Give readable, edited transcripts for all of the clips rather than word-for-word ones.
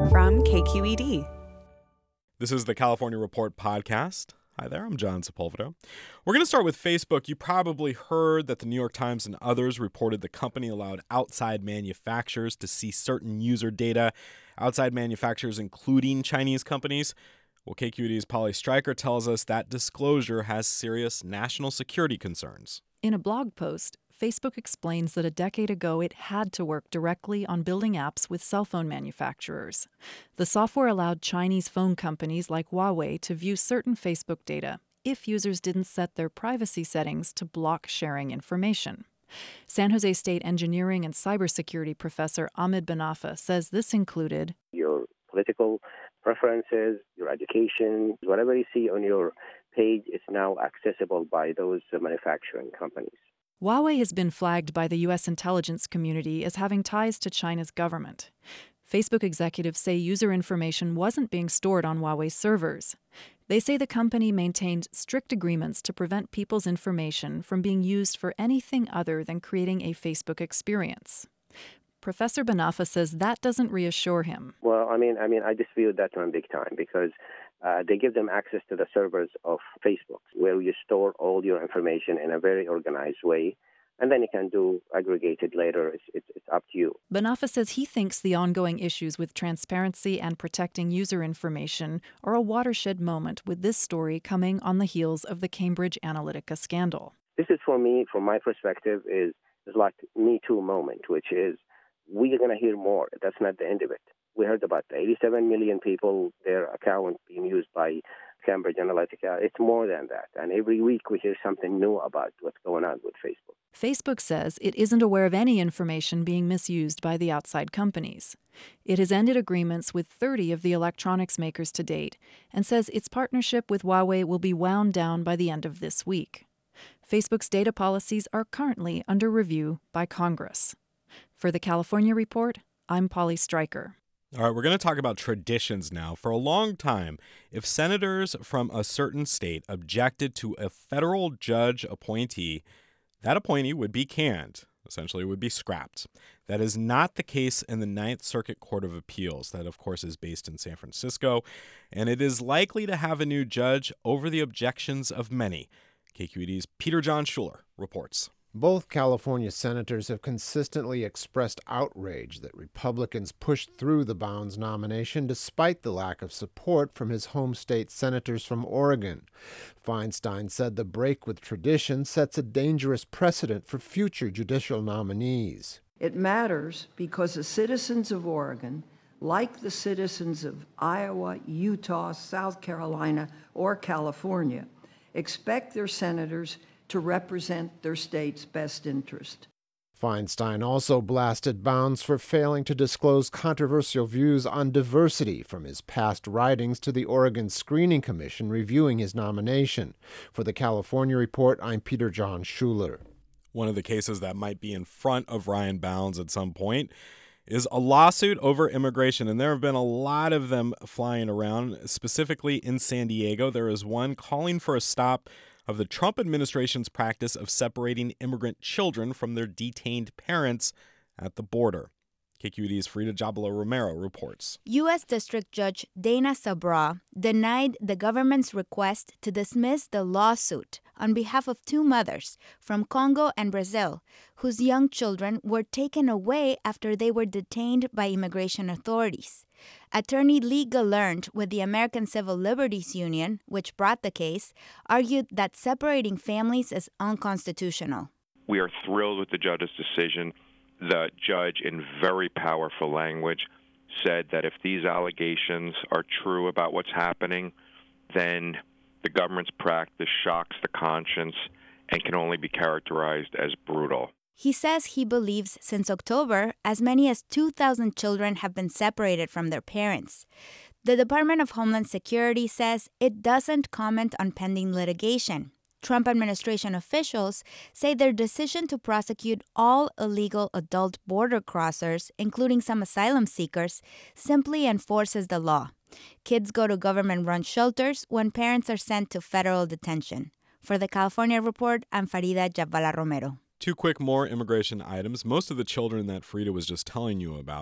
from KQED. This is the California Report podcast. Hi there, I'm John Sepulveda. We're going to start with Facebook. You probably heard that the New York Times and others reported the company allowed outside manufacturers to see certain user data, outside manufacturers including Chinese companies. Well, KQED's Polly Stryker tells us that disclosure has serious national security concerns. In a blog post, Facebook explains that a decade ago it had to work directly on building apps with cell phone manufacturers. The software allowed Chinese phone companies like Huawei to view certain Facebook data if users didn't set their privacy settings to block sharing information. San Jose State engineering and cybersecurity professor Ahmed Benafa says this included your political preferences, your education, whatever you see on your page is now accessible by those manufacturing companies. Huawei has been flagged by the U.S. intelligence community as having ties to China's government. Facebook executives say user information wasn't being stored on Huawei's servers. They say the company maintained strict agreements to prevent people's information from being used for anything other than creating a Facebook experience. Professor Benafa says that doesn't reassure him. Well, I dispute that one big time because they give them access to the servers of Facebook where you store all your information in a very organized way, and then you can do aggregated later. It's up to you. Benafa says he thinks the ongoing issues with transparency and protecting user information are a watershed moment, with this story coming on the heels of the Cambridge Analytica scandal. This is, for me, from my perspective, is like Me Too moment, which is we are going to hear more. That's not the end of it. We heard about 87 million people, their account being used by Cambridge Analytica. It's more than that. And every week we hear something new about what's going on with Facebook. Facebook says it isn't aware of any information being misused by the outside companies. It has ended agreements with 30 of the electronics makers to date and says its partnership with Huawei will be wound down by the end of this week. Facebook's data policies are currently under review by Congress. For the California Report, I'm Polly Stryker. All right, we're going to talk about traditions now. For a long time, if senators from a certain state objected to a federal judge appointee, that appointee would be canned. Essentially, it would be scrapped. That is not the case in the Ninth Circuit Court of Appeals. That, of course, is based in San Francisco, and it is likely to have a new judge over the objections of many. KQED's Peter John Schuler reports. Both California senators have consistently expressed outrage that Republicans pushed through the Bounds nomination despite the lack of support from his home state senators from Oregon. Feinstein said the break with tradition sets a dangerous precedent for future judicial nominees. It matters because the citizens of Oregon, like the citizens of Iowa, Utah, South Carolina, or California, expect their senators to represent their state's best interest. Feinstein also blasted Bounds for failing to disclose controversial views on diversity from his past writings to the Oregon Screening Commission reviewing his nomination. For the California Report, I'm Peter John Schuler. One of the cases that might be in front of Ryan Bounds at some point is a lawsuit over immigration, and there have been a lot of them flying around, specifically in San Diego. There is one calling for a stop of the Trump administration's practice of separating immigrant children from their detained parents at the border. KQED's Frida Jabala Romero reports. U.S. District Judge Dana Sabra denied the government's request to dismiss the lawsuit on behalf of two mothers from Congo and Brazil, whose young children were taken away after they were detained by immigration authorities. Attorney Lee Gallant with the American Civil Liberties Union, which brought the case, argued that separating families is unconstitutional. We are thrilled with the judge's decision. The judge, in very powerful language, said that if these allegations are true about what's happening, then the government's practice shocks the conscience and can only be characterized as brutal. He says he believes since October, as many as 2,000 children have been separated from their parents. The Department of Homeland Security says it doesn't comment on pending litigation. Trump administration officials say their decision to prosecute all illegal adult border crossers, including some asylum seekers, simply enforces the law. Kids go to government-run shelters when parents are sent to federal detention. For the California Report, I'm Farida Jabala Romero. Two quick more immigration items. Most of the children that Frida was just telling you about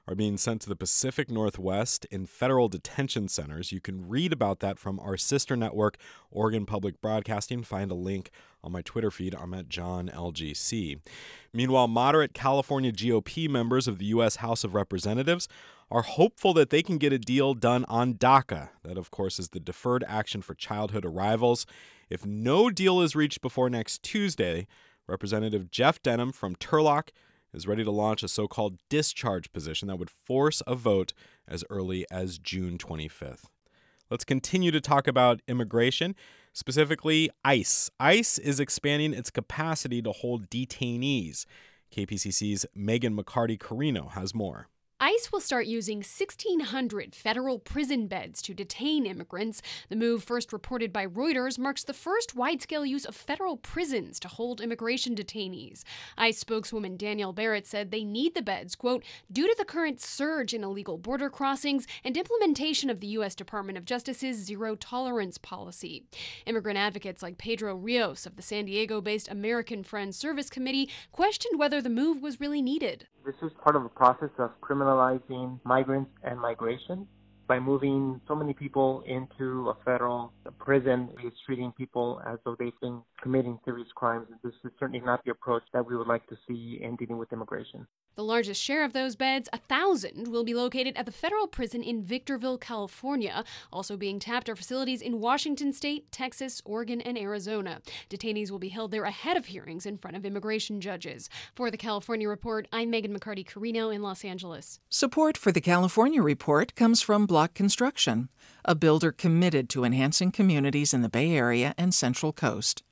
are being sent to the Pacific Northwest in federal detention centers. You can read about that from our sister network, Oregon Public Broadcasting. Find a link on my Twitter feed. I'm at JohnLGC. Meanwhile, moderate California GOP members of the U.S. House of Representatives are hopeful that they can get a deal done on DACA. That, of course, is the Deferred Action for Childhood Arrivals. If no deal is reached before next Tuesday, Representative Jeff Denham from Turlock is ready to launch a so-called discharge position that would force a vote as early as June 25th. Let's continue to talk about immigration, specifically ICE. ICE is expanding its capacity to hold detainees. KPCC's Megan McCarty-Carino has more. ICE will start using 1,600 federal prison beds to detain immigrants. The move, first reported by Reuters, marks the first wide-scale use of federal prisons to hold immigration detainees. ICE spokeswoman Danielle Barrett said they need the beds, quote, due to the current surge in illegal border crossings and implementation of the U.S. Department of Justice's zero-tolerance policy. Immigrant advocates like Pedro Rios of the San Diego-based American Friends Service Committee questioned whether the move was really needed. This is part of a process of criminalizing migrants and migration. By moving so many people into a federal prison, it's treating people as though they've been committing serious crimes. This is certainly not the approach that we would like to see in dealing with immigration. The largest share of those beds, 1,000, will be located at the federal prison in Victorville, California. Also being tapped are facilities in Washington State, Texas, Oregon, and Arizona. Detainees will be held there ahead of hearings in front of immigration judges. For the California Report, I'm Megan McCarty-Carino in Los Angeles. Support for the California Report comes from Block Construction, a builder committed to enhancing communities in the Bay Area and Central Coast.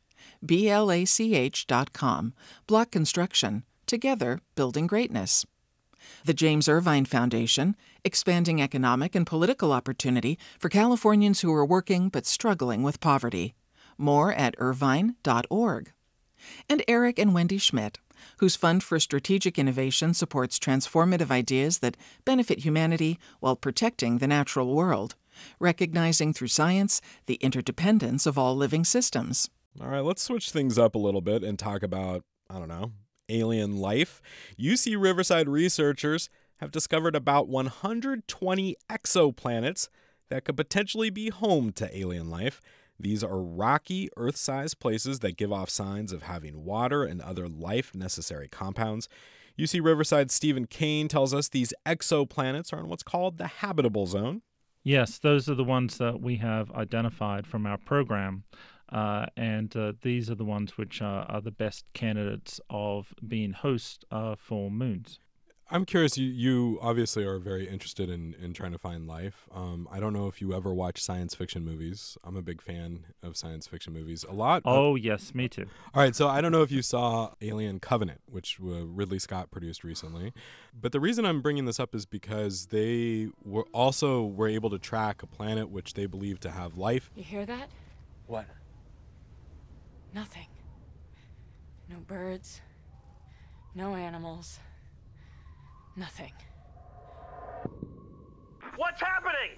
BLACH.com. Block Construction. Together, building greatness. The James Irvine Foundation, expanding economic and political opportunity for Californians who are working but struggling with poverty. More at irvine.org. And Eric and Wendy Schmidt, whose Fund for Strategic Innovation supports transformative ideas that benefit humanity while protecting the natural world, recognizing through science the interdependence of all living systems. All right, let's switch things up a little bit and talk about, alien life. UC Riverside researchers have discovered about 120 exoplanets that could potentially be home to alien life. These are rocky, Earth-sized places that give off signs of having water and other life-necessary compounds. UC Riverside's Stephen Kane tells us these exoplanets are in what's called the habitable zone. Yes, those are the ones that we have identified from our program. And these are the ones which are the best candidates of being host for moons. I'm curious, you obviously are very interested in trying to find life. I don't know if you ever watch science fiction movies. I'm a big fan of science fiction movies. A lot. Oh, yes, me too. All right, so I don't know if you saw Alien Covenant, which Ridley Scott produced recently. But the reason I'm bringing this up is because they were able to track a planet which they believe to have life. You hear that? What? Nothing. No birds. No animals. Nothing. What's happening?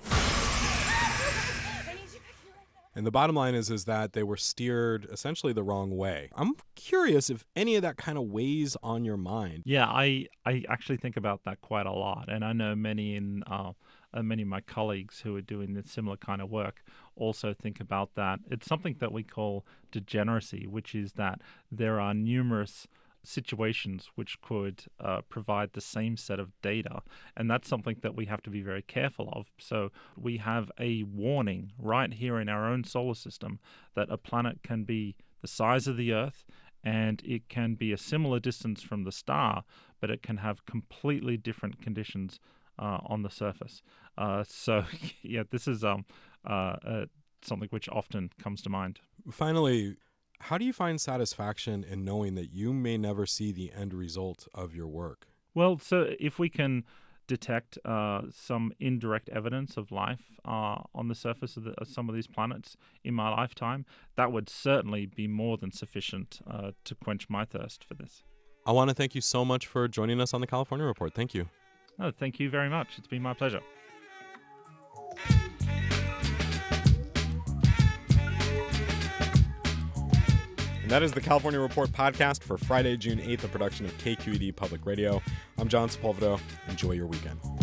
And the bottom line is that they were steered essentially the wrong way. I'm curious if any of that kind of weighs on your mind. Yeah, I actually think about that quite a lot. And I know many of my colleagues who are doing this similar kind of work also think about that. It's something that we call degeneracy, which is that there are numerous situations which could provide the same set of data, and that's something that we have to be very careful of. So we have a warning right here in our own solar system that a planet can be the size of the Earth and it can be a similar distance from the star, but it can have completely different conditions on the surface. So yeah, this is something which often comes to mind. Finally, how do you find satisfaction in knowing that you may never see the end result of your work? Well, so if we can detect some indirect evidence of life on the surface of some of these planets in my lifetime, that would certainly be more than sufficient to quench my thirst for this. I want to thank you so much for joining us on the California Report. Thank you. Oh, thank you very much. It's been my pleasure. That is the California Report podcast for Friday, June 8th, a production of KQED Public Radio. I'm John Sepulveda. Enjoy your weekend.